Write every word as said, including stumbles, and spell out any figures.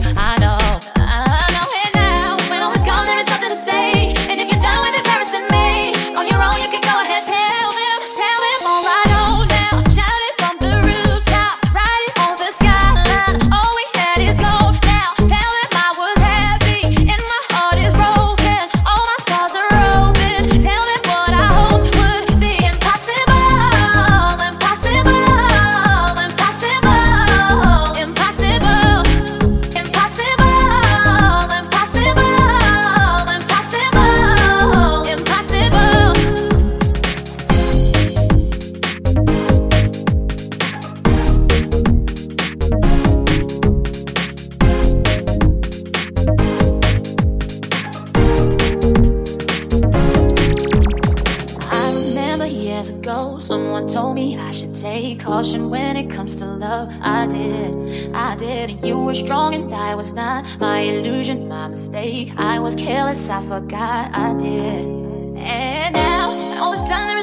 I know, I know it now. When all is gone, there is nothing to say, and if you're done with embarrassing me on your own, you can go ahead, tell him, tell him all I know now. Shout it from the rooftop, write it on the skyline. All we had is gold now. Tell him I was happy, and my heart is broken. All my scars are open. Tell him what I hoped would be impossible, impossible, impossible, impossible, impossible, impossible, impossible, impossible. I remember years ago, someone told me I should take caution when it comes to love. I did, I did, and you were strong and I was not. My illusion, my mistake. I was careless, I forgot I did. And now, all is done.